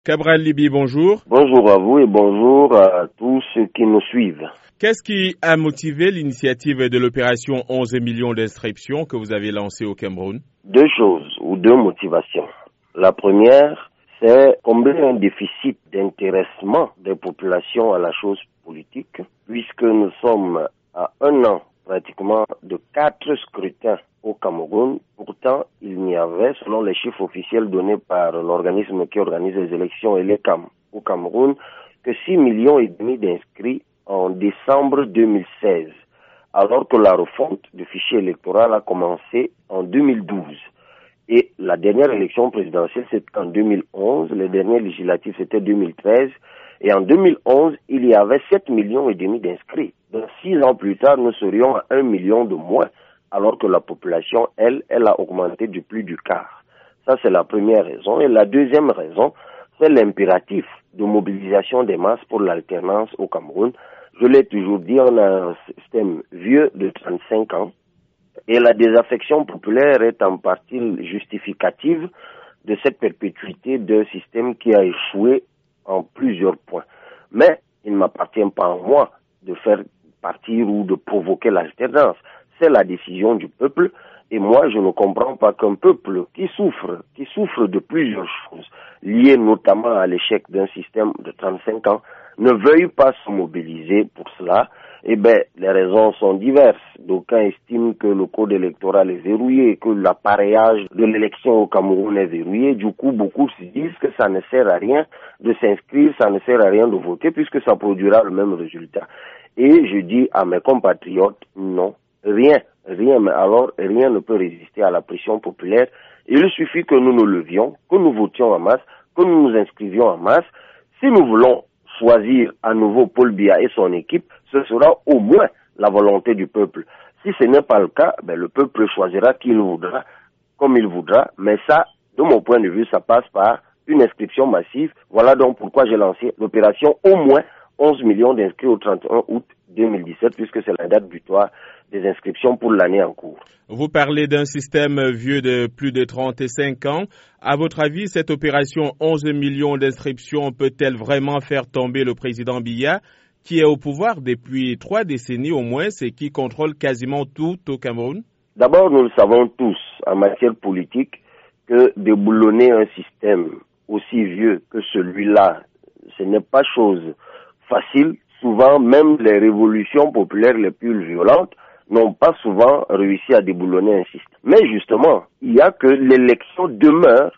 Cabral Libi, bonjour. Bonjour à vous et bonjour à tous ceux qui nous suivent. Qu'est-ce qui a motivé l'initiative de l'opération 11 millions d'inscriptions que vous avez lancée au Cameroun? Deux choses ou deux motivations. La première, c'est combler un déficit d'intéressement des populations à la chose politique, puisque nous sommes à un an pratiquement de 4 scrutins au Cameroun. Pourtant, il n'y avait, selon les chiffres officiels donnés par l'organisme qui organise les élections et l'ECAM au Cameroun, que 6,5 millions d'inscrits en décembre 2016, alors que la refonte du fichier électoral a commencé en 2012. Et la dernière élection présidentielle, c'était en 2011, les dernières législatives, c'était 2013, et en 2011, il y avait 7,5 millions d'inscrits. Donc 6 ans plus tard, nous serions à 1 million de moins, alors que la population, elle a augmenté de plus du quart. Ça, c'est la première raison. Et la deuxième raison, c'est l'impératif de mobilisation des masses pour l'alternance au Cameroun. Je l'ai toujours dit, on a un système vieux de 35 ans, et la désaffection populaire est en partie justificative de cette perpétuité d'un système qui a échoué en plusieurs points. Mais il ne m'appartient pas à moi de faire partir ou de provoquer l'alternance. C'est la décision du peuple, et moi je ne comprends pas qu'un peuple qui souffre de plusieurs choses, liées notamment à l'échec d'un système de 35 ans, ne veuille pas se mobiliser pour cela. Eh bien, les raisons sont diverses. D'aucuns estiment que le code électoral est verrouillé, que l'appareillage de l'élection au Cameroun est verrouillé. Du coup, beaucoup se disent que ça ne sert à rien de s'inscrire, ça ne sert à rien de voter, puisque ça produira le même résultat. Et je dis à mes compatriotes, non, rien, mais alors rien ne peut résister à la pression populaire. Il suffit que nous nous levions, que nous votions en masse, que nous nous inscrivions en masse. Si nous voulons choisir à nouveau Paul Biya et son équipe, ce sera au moins la volonté du peuple. Si ce n'est pas le cas, le peuple choisira qui il voudra, comme il voudra, mais ça, de mon point de vue, ça passe par une inscription massive. Voilà donc pourquoi j'ai lancé l'opération au moins 11 millions d'inscrits au 31 août 2017, puisque c'est la date butoir des inscriptions pour l'année en cours. Vous parlez d'un système vieux de plus de 35 ans. À votre avis, cette opération 11 millions d'inscriptions peut-elle vraiment faire tomber le président Biya, qui est au pouvoir depuis 3 décennies au moins et qui contrôle quasiment tout au Cameroun? D'abord, nous le savons tous en matière politique que déboulonner un système aussi vieux que celui-là, ce n'est pas chose facile. Souvent, même les révolutions populaires les plus violentes n'ont pas souvent réussi à déboulonner un système. Mais justement, il y a que l'élection demeure,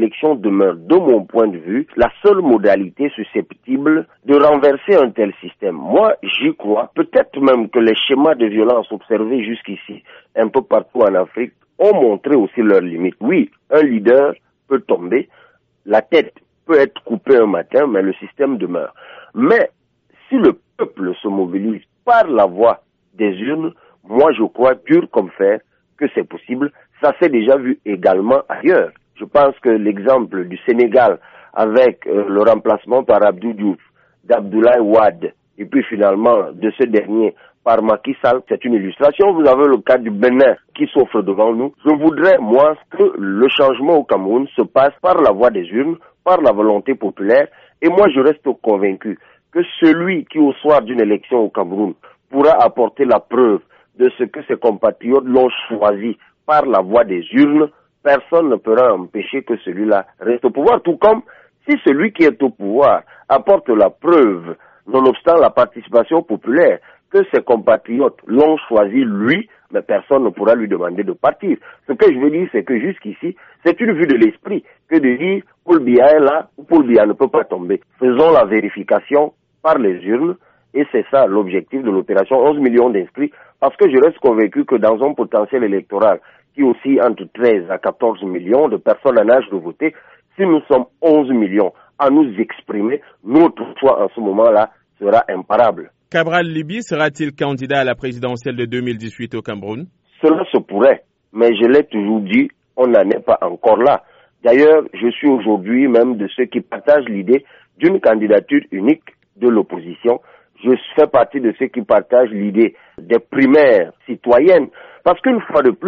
de mon point de vue, la seule modalité susceptible de renverser un tel système. Moi, j'y crois. Peut-être même que les schémas de violence observés jusqu'ici, un peu partout en Afrique, ont montré aussi leurs limites. Oui, un leader peut tomber, la tête peut être coupée un matin, mais le système demeure. Mais si le peuple se mobilise par la voie des urnes, moi je crois dur comme fer que c'est possible. Ça s'est déjà vu également ailleurs. Je pense que l'exemple du Sénégal avec le remplacement par Abdou Diouf, d'Abdoulaye Wade, et puis finalement de ce dernier par Macky Sall, c'est une illustration. Vous avez le cas du Bénin qui s'offre devant nous. Je voudrais, moi, que le changement au Cameroun se passe par la voie des urnes, par la volonté populaire, et moi je reste convaincu que celui qui, au soir d'une élection au Cameroun, pourra apporter la preuve de ce que ses compatriotes l'ont choisi par la voie des urnes, personne ne pourra empêcher que celui-là reste au pouvoir. Tout comme si celui qui est au pouvoir apporte la preuve, nonobstant la participation populaire, que ses compatriotes l'ont choisi lui, mais personne ne pourra lui demander de partir. Ce que je veux dire, c'est que jusqu'ici, c'est une vue de l'esprit que de dire Paul Biya est là ou Paul Biya ne peut pas tomber. Faisons la vérification par les urnes, et c'est ça l'objectif de l'opération 11 millions d'inscrits, parce que je reste convaincu que dans un potentiel électoral qui oscille entre 13 à 14 millions de personnes en âge de voter, si nous sommes 11 millions à nous exprimer, notre choix en ce moment-là sera imparable. Cabral Libi sera-t-il candidat à la présidentielle de 2018 au Cameroun? Cela se pourrait, mais je l'ai toujours dit, on n'en est pas encore là. D'ailleurs, je suis aujourd'hui même de ceux qui partagent l'idée d'une candidature unique de l'opposition. Je fais partie de ceux qui partagent l'idée des primaires citoyennes. Parce qu'une fois de plus,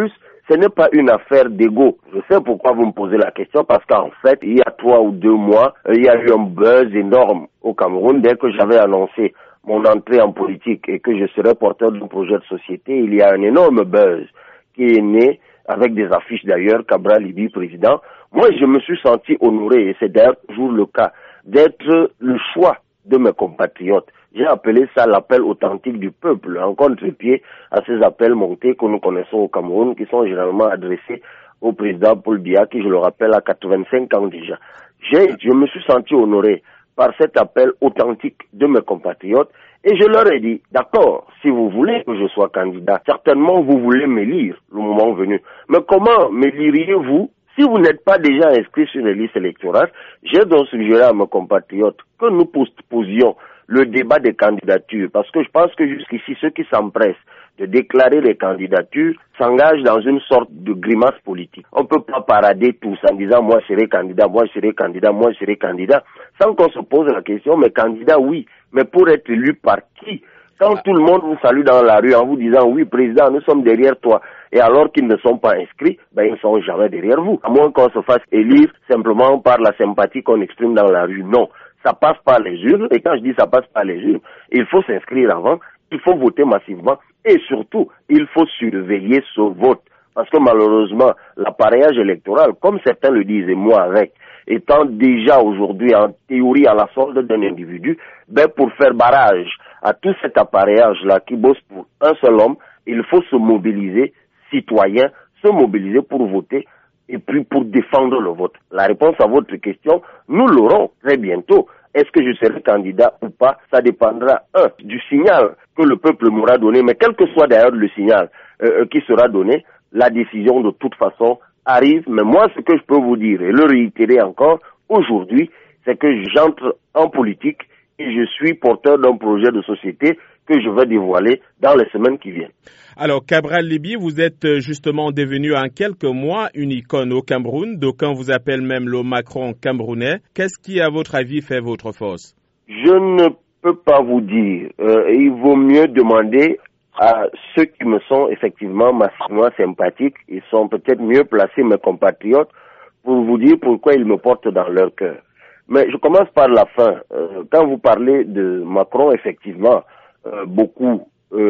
ce n'est pas une affaire d'ego. Je sais pourquoi vous me posez la question, parce qu'en fait, il y a 3 ou 2 mois, il y a eu un buzz énorme au Cameroun dès que j'avais annoncé mon entrée en politique et que je serais porteur d'un projet de société. Il y a un énorme buzz qui est né, avec des affiches d'ailleurs, Cabral Libye président. Moi, je me suis senti honoré, et c'est d'ailleurs toujours le cas, d'être le choix de mes compatriotes. J'ai appelé ça l'appel authentique du peuple, en contre-pied à ces appels montés que nous connaissons au Cameroun, qui sont généralement adressés au président Paul Biya, qui, je le rappelle, a 85 ans déjà. Je me suis senti honoré par cet appel authentique de mes compatriotes, et je leur ai dit, d'accord, si vous voulez que je sois candidat, certainement vous voulez m'élire le moment venu. Mais comment m'éliriez-vous si vous n'êtes pas déjà inscrit sur les listes électorales? J'ai donc suggéré à mes compatriotes que nous posions le débat des candidatures, parce que je pense que jusqu'ici, ceux qui s'empressent de déclarer les candidatures s'engagent dans une sorte de grimace politique. On ne peut pas parader tous en disant « moi je serai candidat, moi je serai candidat, moi je serai candidat », sans qu'on se pose la question « mais candidat oui, mais pour être élu par qui ?» Quand tout le monde vous salue dans la rue en vous disant « oui président, nous sommes derrière toi », et alors qu'ils ne sont pas inscrits, ils ne sont jamais derrière vous. À moins qu'on se fasse élire simplement par la sympathie qu'on exprime dans la rue. Non, ça passe par les urnes, et quand je dis ça passe par les urnes, il faut s'inscrire avant, il faut voter massivement, et surtout, il faut surveiller ce vote. Parce que malheureusement, l'appareillage électoral, comme certains le disent, et moi avec, étant déjà aujourd'hui en théorie à la solde d'un individu, pour faire barrage à tout cet appareillage-là qui bosse pour un seul homme, il faut se mobiliser, citoyens, se mobiliser pour voter et puis pour défendre le vote. La réponse à votre question, nous l'aurons très bientôt. Est-ce que je serai candidat ou pas? Ça dépendra, du signal que le peuple m'aura donné, mais quel que soit d'ailleurs le signal qui sera donné, la décision de toute façon arrive. Mais moi, ce que je peux vous dire, et le réitérer encore, aujourd'hui, c'est que j'entre en politique et je suis porteur d'un projet de société que je vais dévoiler dans les semaines qui viennent. Alors, Cabral Libye, vous êtes justement devenu en quelques mois une icône au Cameroun. D'aucuns vous appellent même le Macron camerounais. Qu'est-ce qui, à votre avis, fait votre force? Je ne peux pas vous dire. Il vaut mieux demander à ceux qui me sont effectivement massivement sympathiques. Ils sont peut-être mieux placés, mes compatriotes, pour vous dire pourquoi ils me portent dans leur cœur. Mais je commence par la fin. Quand vous parlez de Macron, effectivement, beaucoup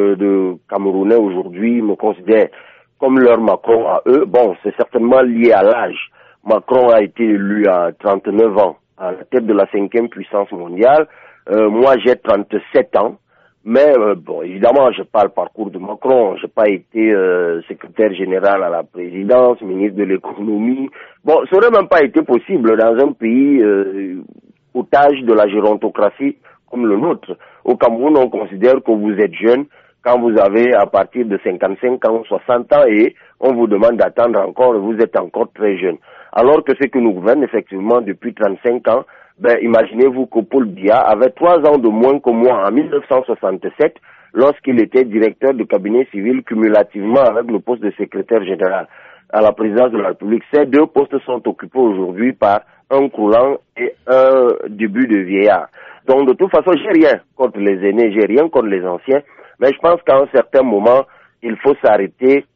de Camerounais aujourd'hui me considèrent comme leur Macron à eux. Bon, c'est certainement lié à l'âge. Macron a été élu à 39 ans, à la tête de la 5e puissance mondiale. Moi, j'ai 37 ans. Mais bon, évidemment, je parle parcours de Macron. J'ai pas été secrétaire général à la présidence, ministre de l'économie. Bon, ça aurait même pas été possible dans un pays otage de la gérontocratie comme le nôtre. Au Cameroun, on considère que vous êtes jeune quand vous avez à partir de 55 ans, 60 ans et on vous demande d'attendre encore et vous êtes encore très jeune. Alors que ceux qui nous gouvernent effectivement depuis 35 ans, imaginez-vous que Paul Biya avait 3 ans de moins que moi en 1967 lorsqu'il était directeur du cabinet civil cumulativement avec le poste de secrétaire général à la présidence de la République. Ces 2 postes sont occupés aujourd'hui par un coulant et un début de vieillard. Donc de toute façon, j'ai rien contre les aînés, j'ai rien contre les anciens, mais je pense qu'à un certain moment, il faut s'arrêter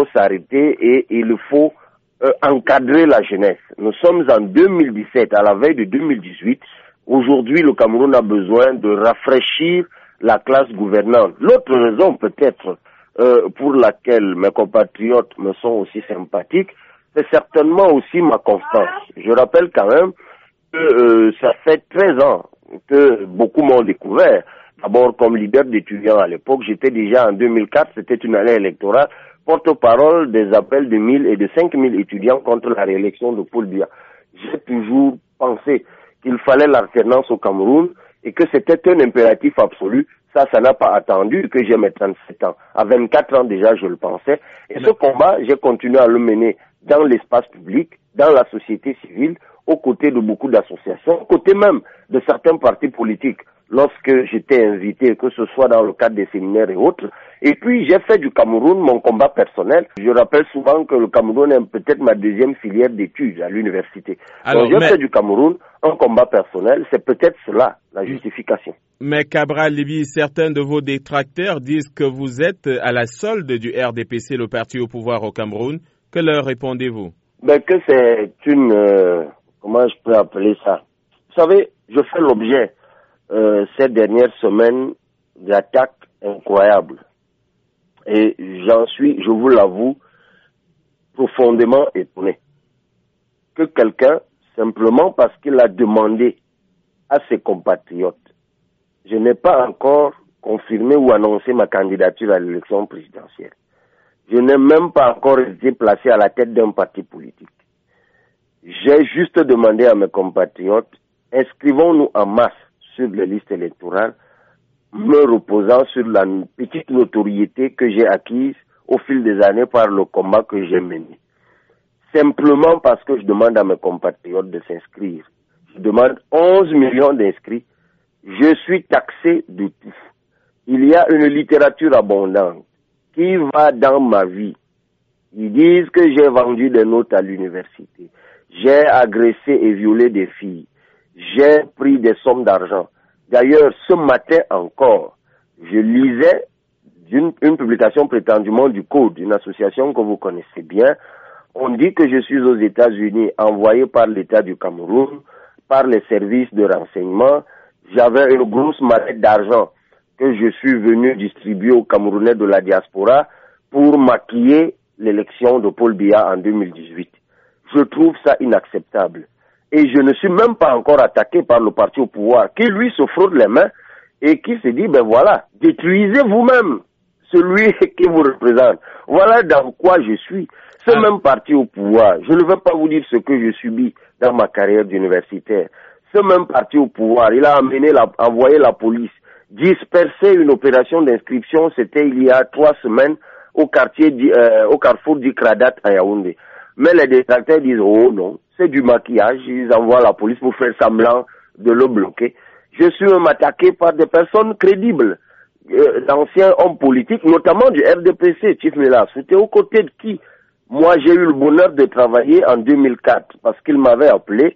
et il faut encadrer la jeunesse. Nous sommes en 2017, à la veille de 2018. Aujourd'hui, le Cameroun a besoin de rafraîchir la classe gouvernante. L'autre raison peut-être pour laquelle mes compatriotes me sont aussi sympathiques, c'est certainement aussi ma constance. Je rappelle quand même que ça fait 13 ans que beaucoup m'ont découvert. D'abord comme leader d'étudiants à l'époque, j'étais déjà en 2004, c'était une année électorale, porte-parole des appels de 1000 et de 5000 étudiants contre la réélection de Paul Biya. J'ai toujours pensé qu'il fallait l'alternance au Cameroun et que c'était un impératif absolu. Ça n'a pas attendu que j'ai mes 37 ans. À 24 ans déjà, je le pensais. Et ce combat, j'ai continué à le mener dans l'espace public, dans la société civile, aux côtés de beaucoup d'associations, aux côtés même de certains partis politiques. lorsque j'étais invité, que ce soit dans le cadre des séminaires et autres. Et puis, j'ai fait du Cameroun mon combat personnel. Je rappelle souvent que le Cameroun est peut-être ma deuxième filière d'études à l'université. Donc, j'ai fait du Cameroun un combat personnel. C'est peut-être cela, la justification. Mais Cabral Libye, certains de vos détracteurs disent que vous êtes à la solde du RDPC, le parti au pouvoir au Cameroun. Que leur répondez-vous? Que c'est une... comment je peux appeler ça? Vous savez, je fais l'objet ces dernières semaines d'attaques incroyables. Et j'en suis, je vous l'avoue, profondément étonné. Que quelqu'un, simplement parce qu'il a demandé à ses compatriotes, je n'ai pas encore confirmé ou annoncé ma candidature à l'élection présidentielle. Je n'ai même pas encore été placé à la tête d'un parti politique. J'ai juste demandé à mes compatriotes, inscrivons-nous en masse sur les listes électorales, me reposant sur la petite notoriété que j'ai acquise au fil des années par le combat que j'ai mené. Simplement parce que je demande à mes compatriotes de s'inscrire. Je demande 11 millions d'inscrits. Je suis taxé de tout. Il y a une littérature abondante qui va dans ma vie. Ils disent que j'ai vendu des notes à l'université. J'ai agressé et violé des filles. J'ai pris des sommes d'argent. D'ailleurs, ce matin encore, je lisais une publication prétendument du Code, d'une association que vous connaissez bien. On dit que je suis aux États-Unis, envoyé par l'État du Cameroun, par les services de renseignement. J'avais une grosse mallette d'argent que je suis venu distribuer aux Camerounais de la diaspora pour maquiller l'élection de Paul Biya en 2018. Je trouve ça inacceptable. Et je ne suis même pas encore attaqué par le parti au pouvoir, qui lui se fraude les mains et qui se dit, voilà, détruisez vous-même celui qui vous représente. Voilà dans quoi je suis. Ce même parti au pouvoir, je ne veux pas vous dire ce que je subis dans ma carrière d'universitaire. Ce même parti au pouvoir, il a envoyé la police, disperser une opération d'inscription, c'était il y a 3 semaines, au carrefour du Kradat à Yaoundé. Mais les détracteurs disent, oh non, c'est du maquillage, ils envoient la police pour faire semblant de le bloquer. Je suis même attaqué par des personnes crédibles, d'anciens hommes politiques, notamment du RDPC, Chief Mela. C'était aux côtés de qui? Moi, j'ai eu le bonheur de travailler en 2004, parce qu'il m'avait appelé,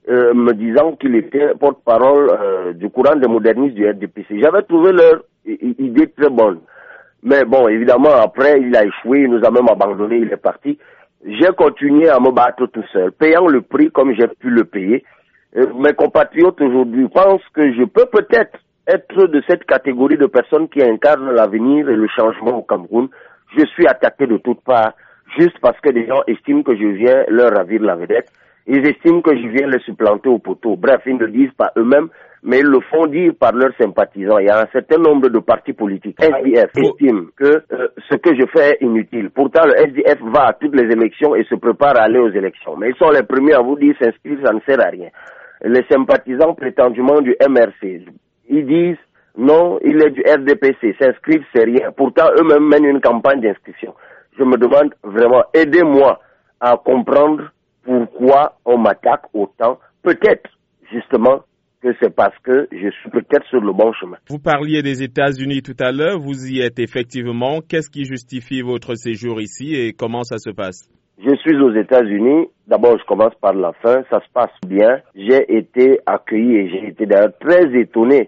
me disant qu'il était porte-parole du courant des modernistes du RDPC. J'avais trouvé leur idée très bonne. Mais bon, évidemment, après, il a échoué, il nous a même abandonné, il est parti. J'ai continué à me battre tout seul, payant le prix comme j'ai pu le payer. Mes compatriotes aujourd'hui pensent que je peux peut-être être de cette catégorie de personnes qui incarnent l'avenir et le changement au Cameroun. Je suis attaqué de toutes parts, juste parce que des gens estiment que je viens leur ravir la vedette. Ils estiment que je viens les supplanter au poteau. Bref, ils ne le disent pas eux-mêmes, mais ils le font dire par leurs sympathisants. Il y a un certain nombre de partis politiques. SDF estime que ce que je fais est inutile. Pourtant, le SDF va à toutes les élections et se prépare à aller aux élections. Mais ils sont les premiers à vous dire s'inscrire, ça ne sert à rien. Les sympathisants prétendument du MRC, ils disent non, il est du RDPC, s'inscrire c'est rien. Pourtant, eux-mêmes mènent une campagne d'inscription. Je me demande vraiment, aidez-moi à comprendre pourquoi on m'attaque autant. Peut-être, justement, que c'est parce que je suis peut-être sur le bon chemin. Vous parliez des États-Unis tout à l'heure, vous y êtes effectivement. Qu'est-ce qui justifie votre séjour ici et comment ça se passe? Je suis aux États-Unis. D'abord, je commence par la fin. Ça se passe bien. J'ai été accueilli et j'ai été d'ailleurs très étonné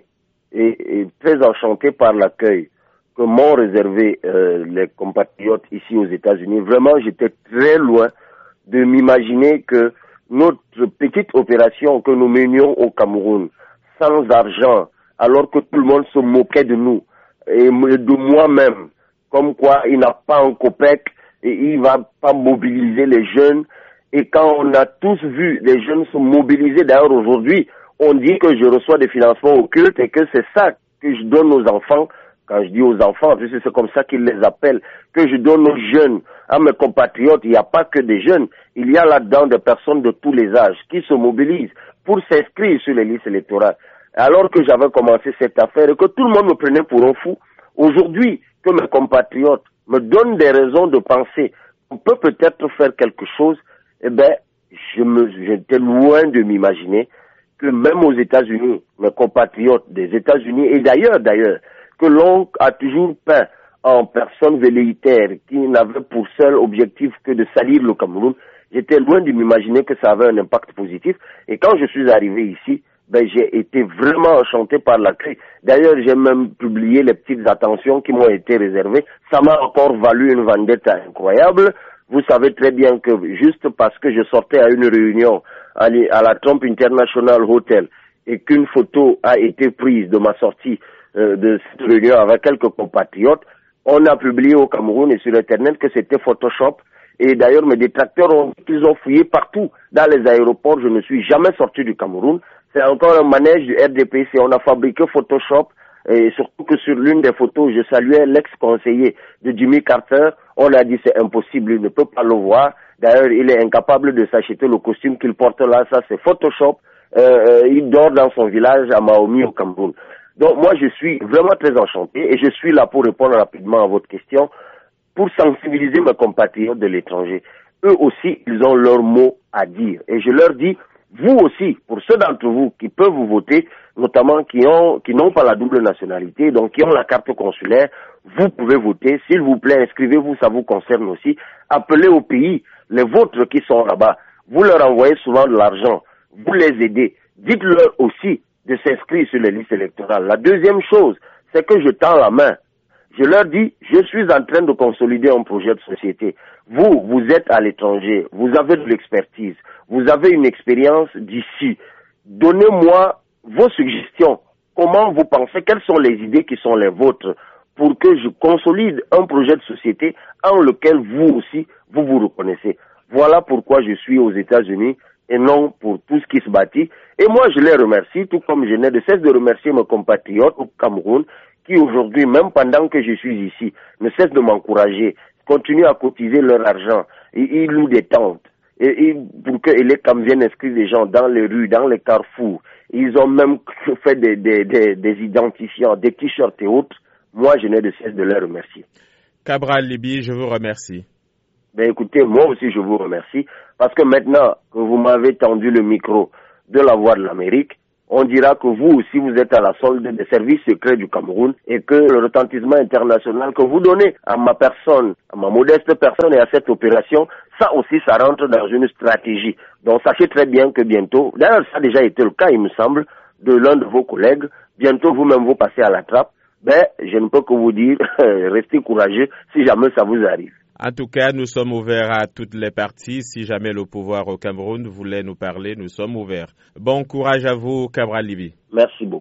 et très enchanté par l'accueil que m'ont réservé les compatriotes ici aux États-Unis. Vraiment, j'étais très loin de m'imaginer que notre petite opération que nous menions au Cameroun, sans argent, alors que tout le monde se moquait de nous, et de moi-même, comme quoi il n'a pas un copec, et il va pas mobiliser les jeunes, et quand on a tous vu les jeunes se mobiliser, d'ailleurs aujourd'hui, on dit que je reçois des financements occultes, et que c'est ça que je donne aux enfants. Quand je dis aux enfants, c'est comme ça qu'ils les appellent, que je donne aux jeunes, à mes compatriotes. Il n'y a pas que des jeunes, il y a là-dedans des personnes de tous les âges qui se mobilisent pour s'inscrire sur les listes électorales. Alors que j'avais commencé cette affaire et que tout le monde me prenait pour un fou, aujourd'hui que mes compatriotes me donnent des raisons de penser qu'on peut peut-être faire quelque chose, eh ben, j'étais loin de m'imaginer que même aux États-Unis, mes compatriotes des États-Unis et d'ailleurs, que l'on a toujours peint en personne velléitaire qui n'avait pour seul objectif que de salir le Cameroun, j'étais loin de m'imaginer que ça avait un impact positif. Et quand je suis arrivé ici, j'ai été vraiment enchanté par l'accueil. D'ailleurs, j'ai même publié les petites attentions qui m'ont été réservées. Ça m'a encore valu une vendetta incroyable. Vous savez très bien que juste parce que je sortais à une réunion à la Trump International Hotel et qu'une photo a été prise de ma sortie de cette réunion avec quelques compatriotes, on a publié au Cameroun et sur Internet que c'était Photoshop. Et d'ailleurs, mes détracteurs ils ont fouillé partout dans les aéroports. Je ne suis jamais sorti du Cameroun. C'est encore un manège du RDPC. On a fabriqué Photoshop. Et surtout que sur l'une des photos, je saluais l'ex-conseiller de Jimmy Carter. On a dit c'est impossible, il ne peut pas le voir. D'ailleurs, il est incapable de s'acheter le costume qu'il porte là. Ça, c'est Photoshop. Il dort dans son village à Mahomi au Cameroun. Donc moi, je suis vraiment très enchanté et je suis là pour répondre rapidement à votre question, pour sensibiliser mes compatriotes de l'étranger. Eux aussi, ils ont leur mot à dire. Et je leur dis, vous aussi, pour ceux d'entre vous qui peuvent vous voter, notamment qui n'ont pas la double nationalité, donc qui ont la carte consulaire, vous pouvez voter. S'il vous plaît, inscrivez-vous, ça vous concerne aussi. Appelez au pays les vôtres qui sont là-bas. Vous leur envoyez souvent de l'argent. Vous les aidez. Dites-leur aussi de s'inscrire sur les listes électorales. La deuxième chose, c'est que je tends la main. Je leur dis, je suis en train de consolider un projet de société. Vous êtes à l'étranger, vous avez de l'expertise, vous avez une expérience d'ici. Donnez-moi vos suggestions. Comment vous pensez, quelles sont les idées qui sont les vôtres pour que je consolide un projet de société en lequel vous aussi, vous vous reconnaissez. Voilà pourquoi je suis aux États-Unis et non pour tout ce qui se bâtit. Et moi, je les remercie, tout comme je n'ai de cesse de remercier mes compatriotes au Cameroun qui aujourd'hui, même pendant que je suis ici, ne cessent de m'encourager, continuent à cotiser leur argent. Ils louent des tentes. Et pour que les Cam viennent inscrire des gens dans les rues, dans les carrefours. Ils ont même fait des identifiants, des t-shirts et autres. Moi, je n'ai de cesse de les remercier. Cabral Libye, je vous remercie. Écoutez, moi aussi, je vous remercie. Parce que maintenant que vous m'avez tendu le micro de la Voix de l'Amérique, on dira que vous aussi, vous êtes à la solde des services secrets du Cameroun et que le retentissement international que vous donnez à ma personne, à ma modeste personne et à cette opération, ça aussi, ça rentre dans une stratégie. Donc, sachez très bien que bientôt, d'ailleurs, ça a déjà été le cas, il me semble, de l'un de vos collègues, bientôt vous-même vous passez à la trappe. Je ne peux que vous dire, restez courageux si jamais ça vous arrive. En tout cas, nous sommes ouverts à toutes les parties. Si jamais le pouvoir au Cameroun voulait nous parler, nous sommes ouverts. Bon courage à vous, Cabral Libye. Merci beaucoup.